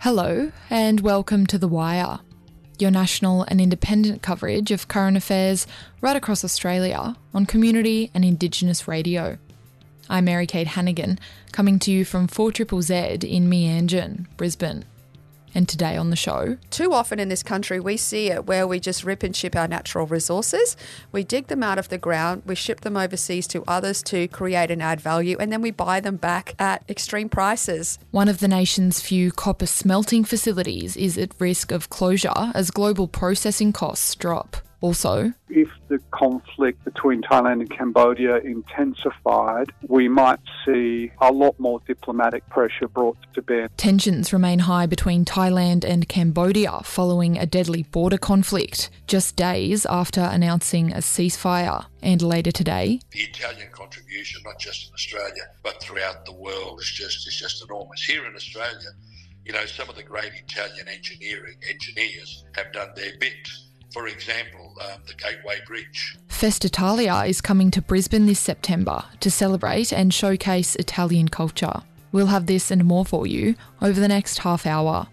Hello and welcome to The Wire, your national and independent coverage of current affairs right across Australia on community and Indigenous radio. I'm Mary Kate Hannigan, coming to you from 4ZZZ in Meanjin, Brisbane. And today on the show... Too often in this country we see it where we just rip and ship our natural resources. We dig them out of the ground, we ship them overseas to others to create and add value, and then we buy them back at extreme prices. One of the nation's few copper smelting facilities is at risk of closure as global processing costs drop. Also, if the conflict between Thailand and Cambodia intensified, we might see a lot more diplomatic pressure brought to bear. Tensions remain high between Thailand and Cambodia following a deadly border conflict, just days after announcing a ceasefire. And later today, the Italian contribution, not just in Australia, but throughout the world, is just enormous. Here in Australia, some of the great Italian engineers have done their bit. For example, the Gateway Bridge. Festitalia is coming to Brisbane this September to celebrate and showcase Italian culture. We'll have this and more for you over the next half hour.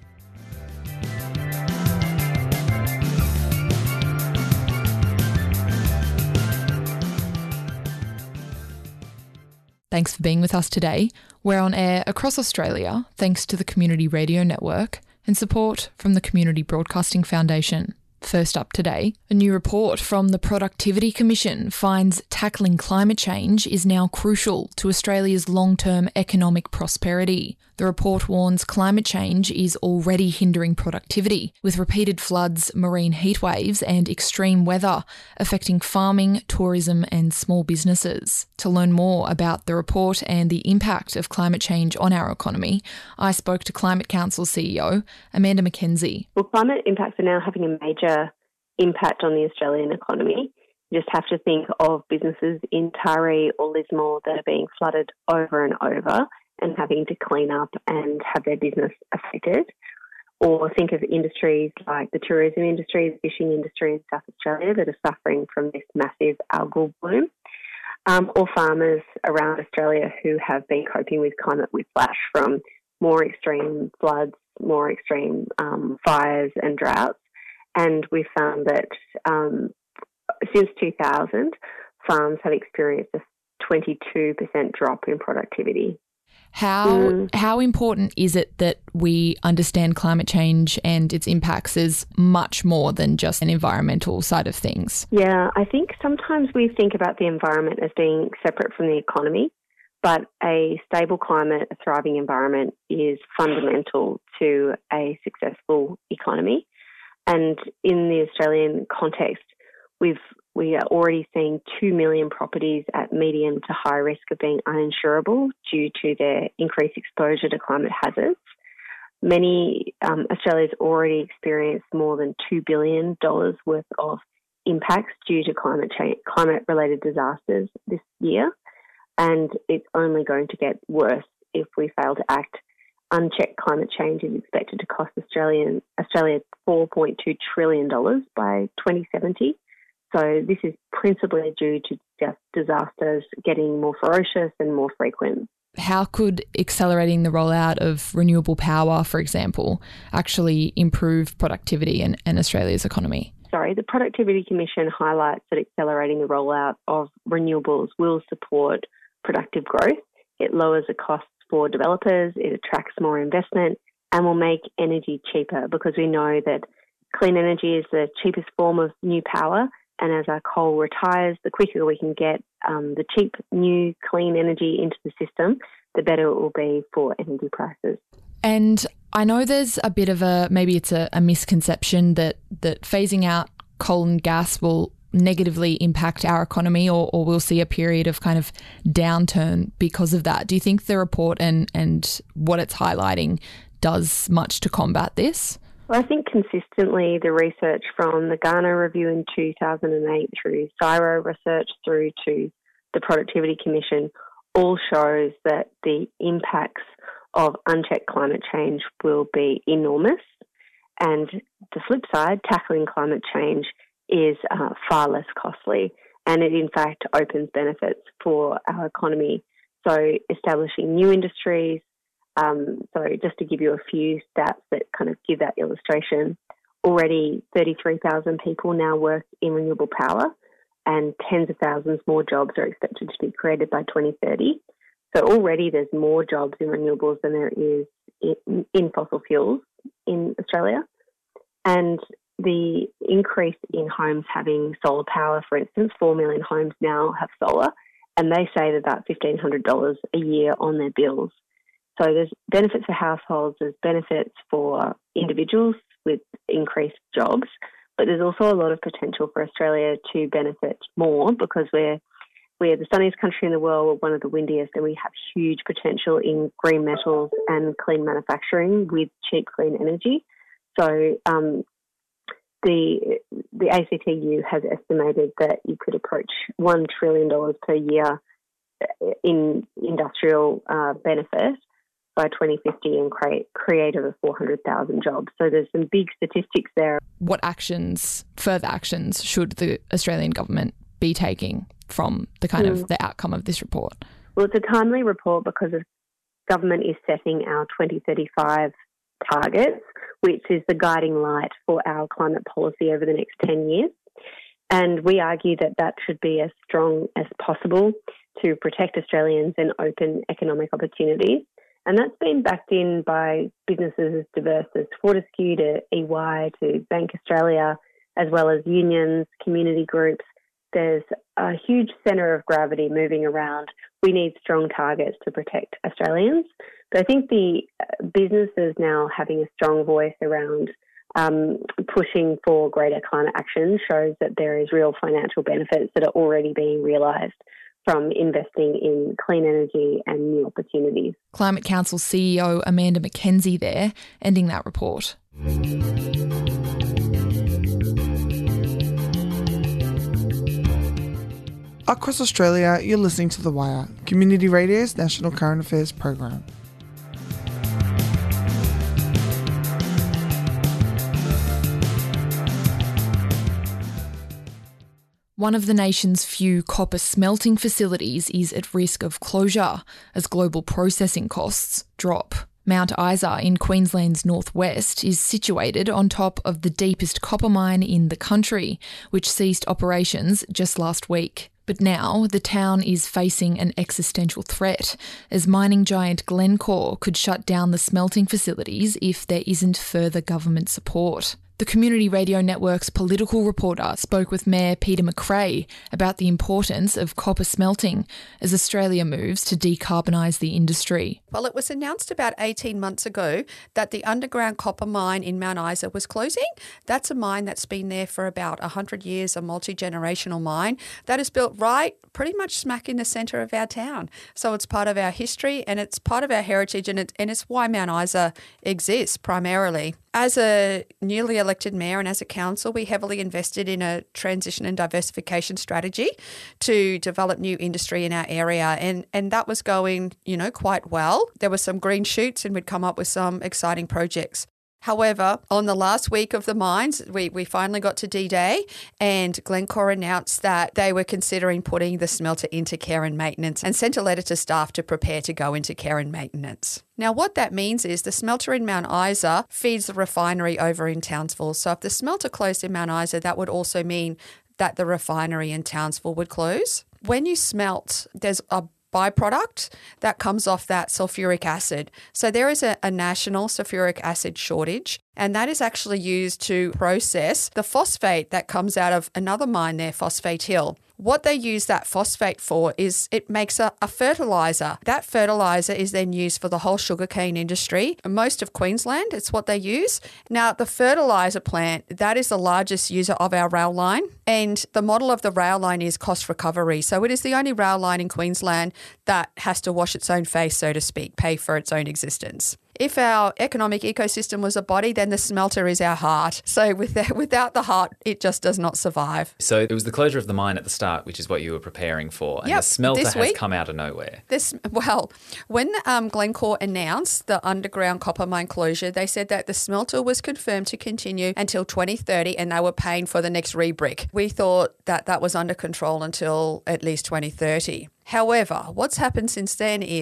Thanks for being with us today. We're on air across Australia thanks to the Community Radio Network and support from the Community Broadcasting Foundation. First up today, a new report from the Productivity Commission finds tackling climate change is now crucial to Australia's long-term economic prosperity. The report warns climate change is already hindering productivity, with repeated floods, marine heatwaves and extreme weather affecting farming, tourism and small businesses. To learn more about the report and the impact of climate change on our economy, I spoke to Climate Council CEO Amanda Mackenzie. Well, climate impacts are now having a major impact on the Australian economy. You just have to think of businesses in Taree or Lismore that are being flooded over and over and having to clean up and have their business affected. Or think of industries like the tourism industry, the fishing industry in South Australia that are suffering from this massive algal bloom. Or farmers around Australia who have been coping with climate whiplash from more extreme floods, more extreme fires and droughts. And we found that since 2000, farms have experienced a 22% drop in productivity. How important is it that we understand climate change and its impacts as much more than just an environmental side of things? Yeah, I think sometimes we think about the environment as being separate from the economy, but a stable climate, a thriving environment is fundamental to a successful economy. And in the Australian context, we are already seeing 2 million properties at medium to high risk of being uninsurable due to their increased exposure to climate hazards. Australia's already experienced more than $2 billion worth of impacts due to climate-related disasters this year, and it's only going to get worse if we fail to act. Unchecked climate change is expected to cost Australia $4.2 trillion by 2070. So this is principally due to just disasters getting more ferocious and more frequent. How could accelerating the rollout of renewable power, for example, actually improve productivity and Australia's economy? The Productivity Commission highlights that accelerating the rollout of renewables will support productive growth. It lowers the costs for developers, it attracts more investment and will make energy cheaper because we know that clean energy is the cheapest form of new power. And as our coal retires, the quicker we can get the cheap, new, clean energy into the system, the better it will be for energy prices. And I know there's a bit of maybe it's a misconception that phasing out coal and gas will negatively impact our economy or we'll see a period of kind of downturn because of that. Do you think the report and what it's highlighting does much to combat this? Well, I think consistently the research from the Garner Review in 2008 through CSIRO research through to the Productivity Commission all shows that the impacts of unchecked climate change will be enormous. And the flip side, tackling climate change is far less costly and it in fact opens benefits for our economy. So establishing new industries, So just to give you a few stats that kind of give that illustration, already 33,000 people now work in renewable power, and tens of thousands more jobs are expected to be created by 2030. So already there's more jobs in renewables than there is in fossil fuels in Australia. And the increase in homes having solar power, for instance, 4 million homes now have solar, and they save about $1,500 a year on their bills. So there's benefits for households, there's benefits for individuals with increased jobs, but there's also a lot of potential for Australia to benefit more because we're the sunniest country in the world, we're one of the windiest, and we have huge potential in green metals and clean manufacturing with cheap, clean energy. So the ACTU has estimated that you could approach $1 trillion per year in industrial benefit by 2050 and create over 400,000 jobs. So there's some big statistics there. What further actions should the Australian government be taking from the kind of the outcome of this report? Well, it's a timely report because the government is setting our 2035 targets, which is the guiding light for our climate policy over the next 10 years. And we argue that that should be as strong as possible to protect Australians and open economic opportunities. And that's been backed in by businesses as diverse as Fortescue to EY to Bank Australia, as well as unions, community groups. There's a huge centre of gravity moving around. We need strong targets to protect Australians. But I think the businesses now having a strong voice around pushing for greater climate action shows that there is real financial benefits that are already being realised from investing in clean energy and new opportunities. Climate Council CEO Amanda McKenzie there, ending that report. Across Australia, you're listening to The Wire, Community Radio's national current affairs program. One of the nation's few copper smelting facilities is at risk of closure as global processing costs drop. Mount Isa in Queensland's northwest is situated on top of the deepest copper mine in the country, which ceased operations just last week. But now the town is facing an existential threat, as mining giant Glencore could shut down the smelting facilities if there isn't further government support. The Community Radio Network's political reporter spoke with Mayor Peter McRae about the importance of copper smelting as Australia moves to decarbonise the industry. Well, it was announced about 18 months ago that the underground copper mine in Mount Isa was closing. That's a mine that's been there for about 100 years, a multi-generational mine that is built right pretty much smack in the centre of our town. So it's part of our history and it's part of our heritage and it's why Mount Isa exists primarily. As a newly elected mayor and as a council, we heavily invested in a transition and diversification strategy to develop new industry in our area. And that was going, quite well. There were some green shoots and we'd come up with some exciting projects. However, on the last week of the mines, we finally got to D-Day and Glencore announced that they were considering putting the smelter into care and maintenance and sent a letter to staff to prepare to go into care and maintenance. Now, what that means is the smelter in Mount Isa feeds the refinery over in Townsville. So if the smelter closed in Mount Isa, that would also mean that the refinery in Townsville would close. When you smelt, there's a byproduct that comes off that sulfuric acid. So there is a national sulfuric acid shortage, and that is actually used to process the phosphate that comes out of another mine there, Phosphate Hill. What they use that phosphate for is it makes a fertiliser. That fertiliser is then used for the whole sugarcane industry. Most of Queensland, it's what they use. Now, the fertiliser plant, that is the largest user of our rail line, and the model of the rail line is cost recovery. So it is the only rail line in Queensland that has to wash its own face, so to speak, pay for its own existence. If our economic ecosystem was a body, then the smelter is our heart. So without the heart, it just does not survive. So it was the closure of the mine at the start, which is what you were preparing for. And the smelter has come out of nowhere. When Glencore announced the underground copper mine closure, they said that the smelter was confirmed to continue until 2030 and they were paying for the next rebrick. We thought that was under control until at least 2030. However, what's happened since then is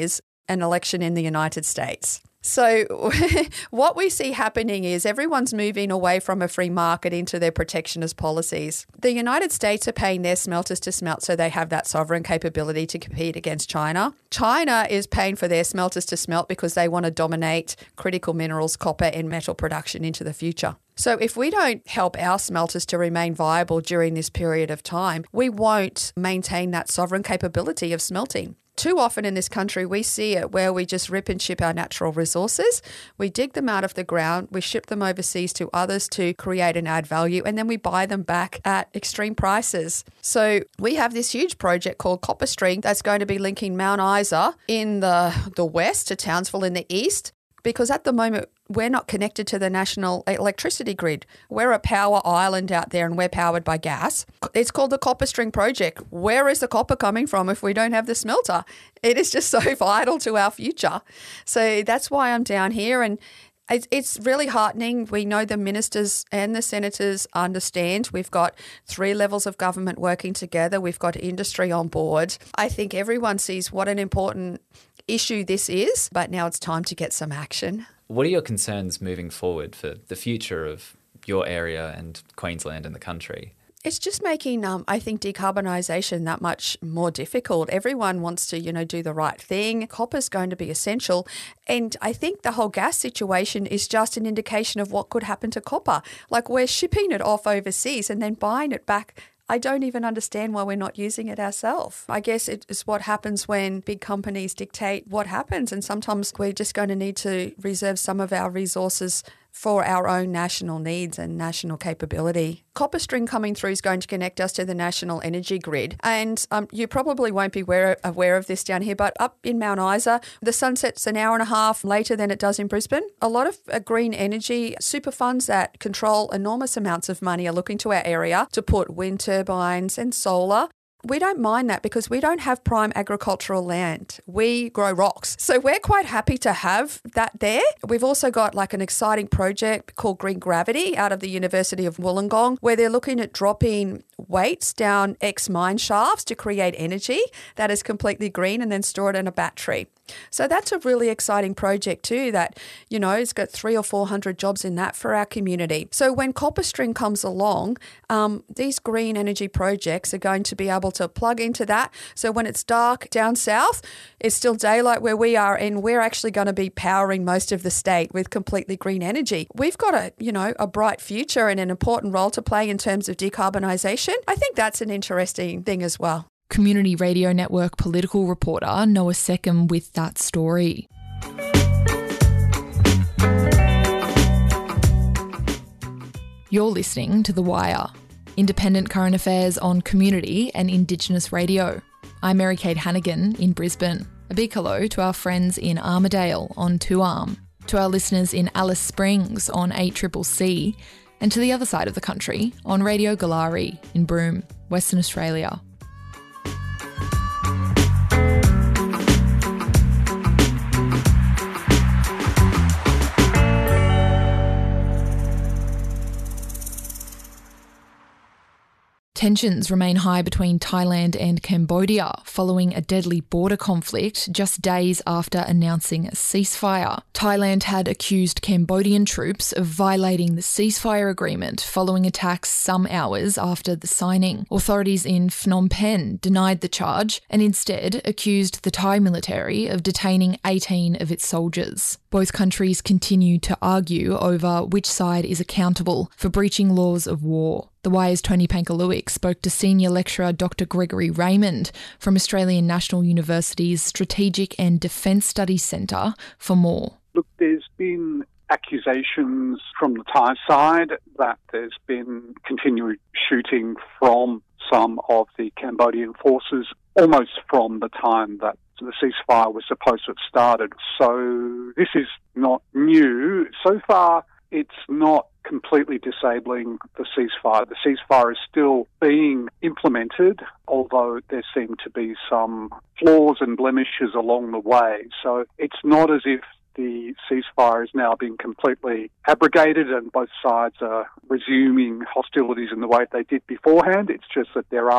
an election in the United States. So what we see happening is everyone's moving away from a free market into their protectionist policies. The United States are paying their smelters to smelt so they have that sovereign capability to compete against China. China is paying for their smelters to smelt because they want to dominate critical minerals, copper and metal production into the future. So if we don't help our smelters to remain viable during this period of time, we won't maintain that sovereign capability of smelting. Too often in this country, we see it where we just rip and ship our natural resources. We dig them out of the ground, we ship them overseas to others to create and add value, and then we buy them back at extreme prices. So we have this huge project called CopperString that's going to be linking Mount Isa in the west to Townsville in the east, because at the moment, we're not connected to the national electricity grid. We're a power island out there and we're powered by gas. It's called the CopperString project. Where is the copper coming from if we don't have the smelter? It is just so vital to our future. So that's why I'm down here, and it's really heartening. We know the ministers and the senators understand. We've got 3 levels of government working together. We've got industry on board. I think everyone sees what an important issue this is, but now it's time to get some action. What are your concerns moving forward for the future of your area and Queensland and the country? It's just making, I think, decarbonisation that much more difficult. Everyone wants to, do the right thing. Copper's going to be essential. And I think the whole gas situation is just an indication of what could happen to copper. Like, we're shipping it off overseas and then buying it back. I don't even understand why we're not using it ourselves. I guess it is what happens when big companies dictate what happens, and sometimes we're just going to need to reserve some of our resources for our own national needs and national capability. CopperString coming through is going to connect us to the national energy grid. And you probably won't be aware of this down here, but up in Mount Isa, the sun sets an hour and a half later than it does in Brisbane. A lot of green energy super funds that control enormous amounts of money are looking to our area to put wind turbines and solar. We don't mind that because we don't have prime agricultural land. We grow rocks. So we're quite happy to have that there. We've also got like an exciting project called Green Gravity out of the University of Wollongong, where they're looking at dropping weights down ex-mine shafts to create energy that is completely green and then store it in a battery. So that's a really exciting project too that, it's got 300 or 400 jobs in that for our community. So when CopperString comes along, these green energy projects are going to be able to plug into that. So when it's dark down south, it's still daylight where we are, and we're actually going to be powering most of the state with completely green energy. We've got a bright future and an important role to play in terms of decarbonisation. I think that's an interesting thing as well. Community Radio Network political reporter Noah Seckham with that story. You're listening to The Wire, independent current affairs on community and Indigenous radio. I'm Mary-Kate Hannigan in Brisbane. A big hello to our friends in Armidale on 2Arm, to our listeners in Alice Springs on 8CCC, and to the other side of the country on Radio Galari in Broome, Western Australia. Tensions remain high between Thailand and Cambodia following a deadly border conflict just days after announcing a ceasefire. Thailand had accused Cambodian troops of violating the ceasefire agreement following attacks some hours after the signing. Authorities in Phnom Penh denied the charge and instead accused the Thai military of detaining 18 of its soldiers. Both countries continue to argue over which side is accountable for breaching laws of war. The Wire's Tony Pankaluik spoke to senior lecturer Dr. Gregory Raymond from Australian National University's Strategic and Defence Studies Centre for more. Look, there's been accusations from the Thai side that there's been continued shooting from some of the Cambodian forces almost from the time that the ceasefire was supposed to have started. So this is not new. So far, it's not completely disabling the ceasefire. The ceasefire is still being implemented, although there seem to be some flaws and blemishes along the way. So it's not as if the ceasefire is now being completely abrogated and both sides are resuming hostilities in the way they did beforehand. It's just that there are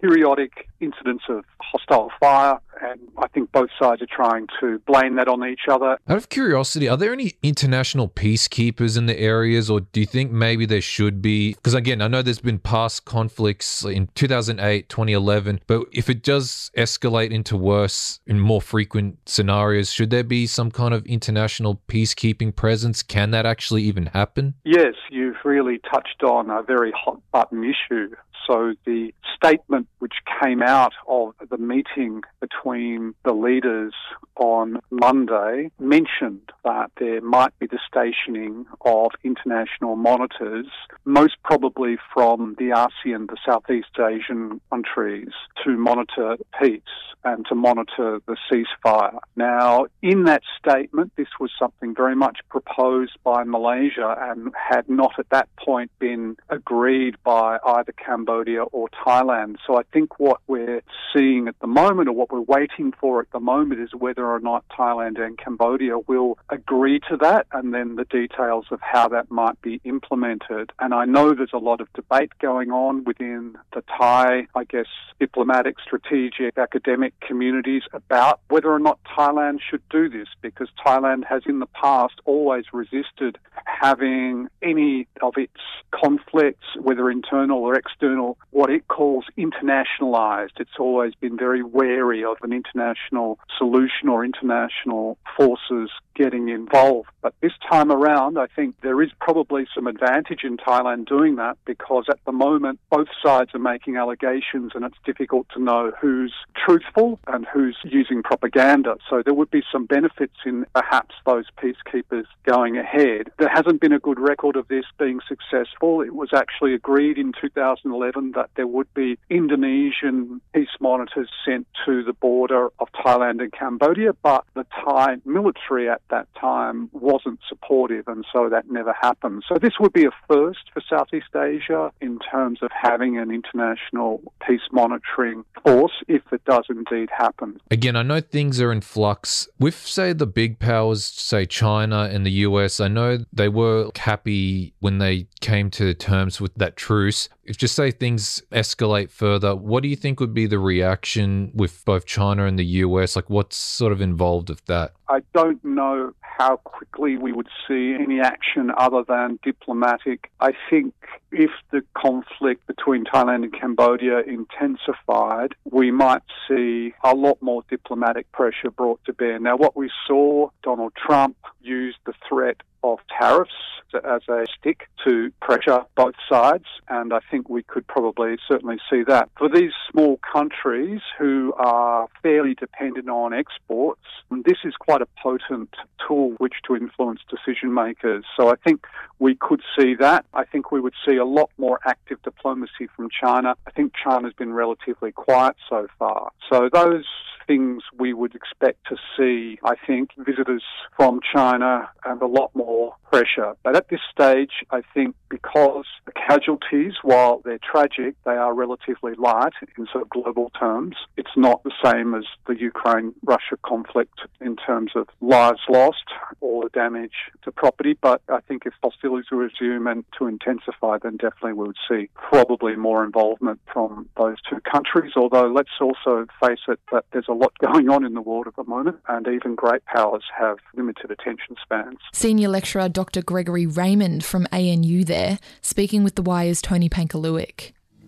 periodic incidents of hostile fire, and I think both sides are trying to blame that on each other. Out of curiosity, are there any international peacekeepers in the areas, or do you think maybe there should be? Because again, I know there's been past conflicts in 2008, 2011, but if it does escalate into worse and more frequent scenarios, should there be some kind of international peacekeeping presence? Can that actually even happen? Yes, you've really touched on a very hot button issue. So the statement which came out of the meeting between the leaders on Monday mentioned that there might be the stationing of international monitors, most probably from the ASEAN, the Southeast Asian countries, to monitor peace and to monitor the ceasefire. Now, in that statement, this was something very much proposed by Malaysia and had not at that point been agreed by either Cambodia or Thailand. So I think what we're seeing at the moment, or what we're waiting for at the moment, is whether or not Thailand and Cambodia will agree to that, and then the details of how that might be implemented. And I know there's a lot of debate going on within the Thai, diplomatic, strategic, academic communities about whether or not Thailand should do this, because Thailand has in the past always resisted having any of its conflicts, whether internal or external, what it calls internationalized. It's always been very wary of an international solution or international forces getting involved. But this time around, I think there is probably some advantage in Thailand doing that, because at the moment both sides are making allegations and it's difficult to know who's truthful and who's using propaganda. So there would be some benefits in perhaps those peacekeepers going ahead. There hasn't been a good record of this being successful. It was actually agreed in 2011 that there would be Indonesian peace monitors sent to the border of Thailand and Cambodia, but the Thai military at that time wasn't supportive, and so that never happened. So this would be a first for Southeast Asia in terms of having an international peace monitoring force, if it does indeed happen. Again, I know things are in flux. With, say, the big powers, say China and the US, I know they were happy when they came to terms with that truce. If just say things escalate further, what do you think would be the reaction with both China and the US? Like, what's sort of involved with that? I don't know how quickly we would see any action other than diplomatic. I think if the conflict between Thailand and Cambodia intensified, we might see a lot more diplomatic pressure brought to bear. Now, what we saw, Donald Trump used the threat of tariffs as a stick to pressure both sides, and I think we could probably certainly see that. For these small countries who are fairly dependent on exports, this is quite a potent tool which to influence decision makers. So I think we could see that. I think we would see a lot more active diplomacy from China. I think China's been relatively quiet so far. So those things we would expect to see, I think, visitors from China and a lot more pressure. But at this stage, I think because the casualties, while they're tragic, they are relatively light in sort of global terms. It's not the same as the Ukraine-Russia conflict in terms of lives lost or the damage to property. But I think if hostilities resume and to intensify, then definitely we would see probably more involvement from those two countries. Although let's also face it that there's a lot going on in the world at the moment, and even great powers have limited attention spans. Senior lecturer Dr. Gregory Raymond from ANU there, speaking with The Wire's Tony Pankaluic.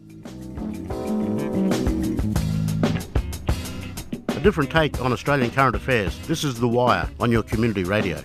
A different take on Australian current affairs. This is The Wire on your community radio.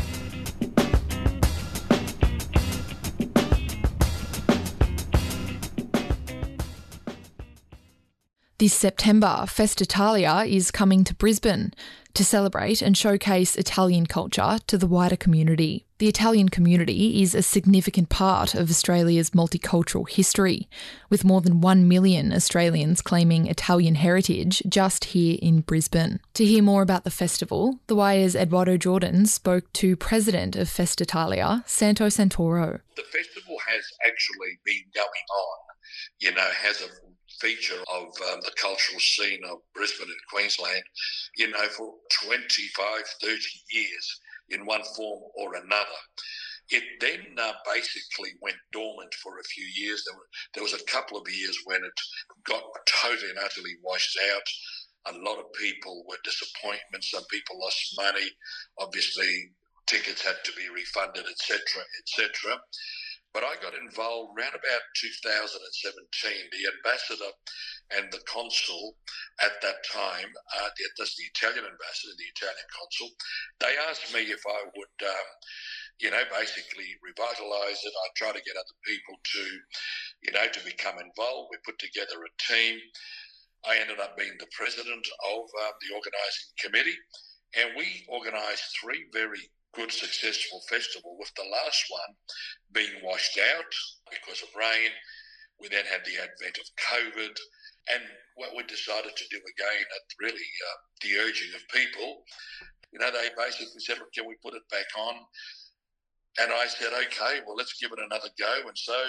This September, Festitalia is coming to Brisbane to celebrate and showcase Italian culture to the wider community. The Italian community is a significant part of Australia's multicultural history, with more than 1 million Australians claiming Italian heritage just here in Brisbane. To hear more about the festival, The Wire's Eduardo Jordan spoke to President of Festitalia, Santo Santoro. The festival has actually been going on, has a feature of the cultural scene of Brisbane and Queensland, for 25, 30 years in one form or another. It then basically went dormant for a few years. There was a couple of years when it got totally and utterly washed out. A lot of people were disappointed. Some people lost money. Obviously, tickets had to be refunded, etc., etc. But I got involved around about 2017. The ambassador and the consul at that time, that's the Italian ambassador, the Italian consul, they asked me if I would, basically revitalise it. I try to get other people to become involved. We put together a team. I ended up being the president of the organising committee, and we organised 3 very good, successful festival, with the last one being washed out because of rain. We then had the advent of COVID, and what we decided to do again at really the urging of people, they basically said, "Can we put it back on?" And I said, "Okay, well, let's give it another go." And so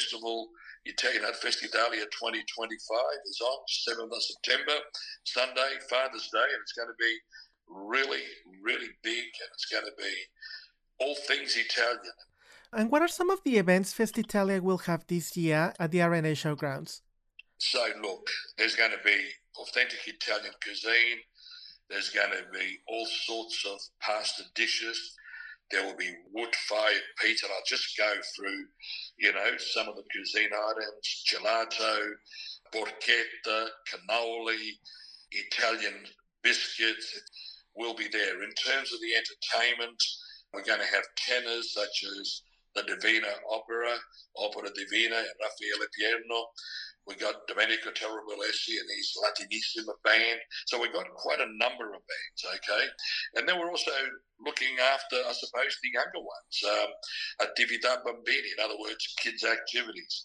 Festitalia 2025 is on 7th of September, Sunday, Father's Day, and it's going to be really, really big, and it's going to be all things Italian. And what are some of the events Festitalia will have this year at the RNA Showgrounds? So, look, there's going to be authentic Italian cuisine. There's going to be all sorts of pasta dishes. There will be wood-fired pizza. And I'll just go through, some of the cuisine items: gelato, porchetta, cannoli, Italian biscuits will be there. In terms of the entertainment, we're going to have tenors such as the Divina Opera Divina, and Raffaele Pierno. We got Domenico Tarabolesi and his Latinissima band. So we've got quite a number of bands, okay? And then we're also looking after, I suppose, the younger ones, Attività Bambini, in other words, kids' activities.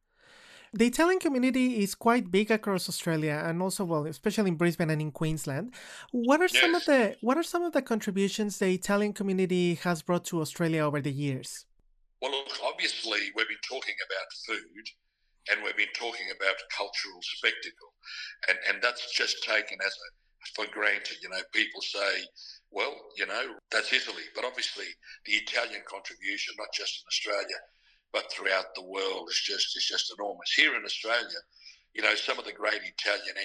The Italian community is quite big across Australia, and also, especially in Brisbane and in Queensland. What are some of the contributions the Italian community has brought to Australia over the years? Well, look, obviously, we've been talking about food, and we've been talking about cultural spectacle, and that's just taken for granted. People say, well, that's Italy, but obviously the Italian contribution, not just in Australia, but throughout the world, is just enormous. Here in Australia, some of the great Italian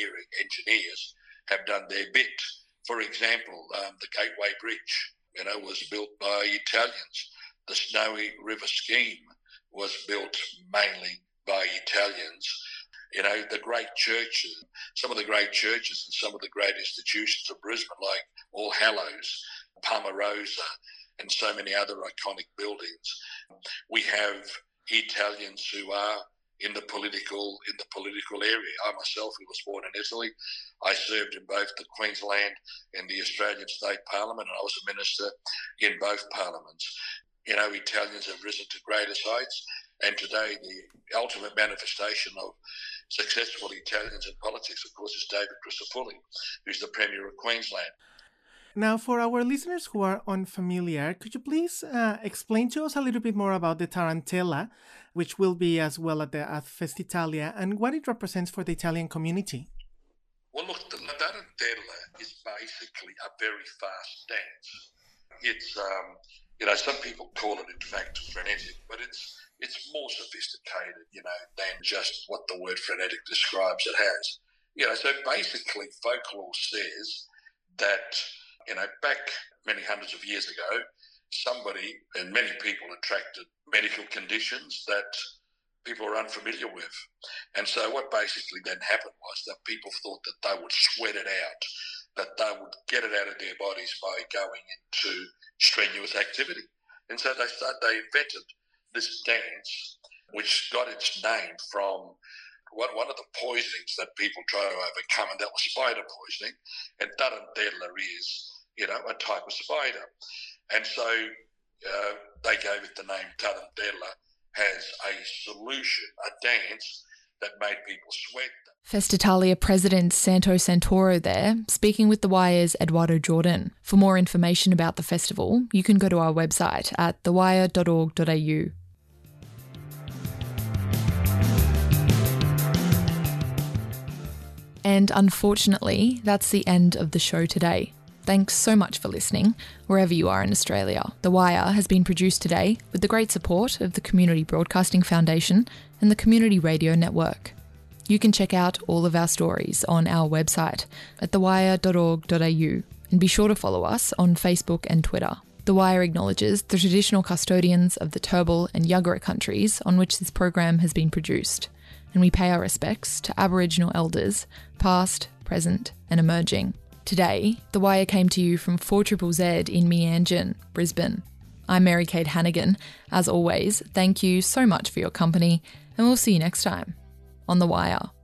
engineers have done their bit. For example, the Gateway Bridge, was built by Italians. The Snowy River Scheme was built mainly by Italians. The great churches, some of the great churches and some of the great institutions of Brisbane, like All Hallows, Palmarosa, and so many other iconic buildings. We have Italians who are in the political area. I myself, who was born in Italy, I served in both the Queensland and the Australian State Parliament, and I was a minister in both parliaments. Italians have risen to greater heights, and today the ultimate manifestation of successful Italians in politics, of course, is David Crisafulli, who's the Premier of Queensland. Now, for our listeners who are unfamiliar, could you please explain to us a little bit more about the Tarantella, which will be as well at Festitalia, and what it represents for the Italian community? Well, look, the Tarantella is basically a very fast dance. It's, some people call it, in fact, frenetic, but it's more sophisticated, than just what the word frenetic describes it has. So basically folklore says that, back many hundreds of years ago, somebody and many people attracted medical conditions that people were unfamiliar with. And so what basically then happened was that people thought that they would sweat it out, that they would get it out of their bodies by going into strenuous activity. And so they invented this dance, which got its name from one of the poisonings that people try to overcome, and that was spider poisoning. And Tarantella is, a type of spider. And so they gave it the name Tarantella as a solution, a dance that made people sweat. Festitalia President Santo Santoro there, speaking with The Wire's Eduardo Jordan. For more information about the festival, you can go to our website at thewire.org.au. And unfortunately, that's the end of the show today. Thanks so much for listening, wherever you are in Australia. The Wire has been produced today with the great support of the Community Broadcasting Foundation and the Community Radio Network. You can check out all of our stories on our website at thewire.org.au and be sure to follow us on Facebook and Twitter. The Wire acknowledges the traditional custodians of the Turrbal and Yagara countries on which this program has been produced, and we pay our respects to Aboriginal elders, past, present and emerging. Today, The Wire came to you from 4ZZZ in Meanjin, Brisbane. I'm Mary Kate Hannigan. As always, thank you so much for your company, and we'll see you next time on The Wire.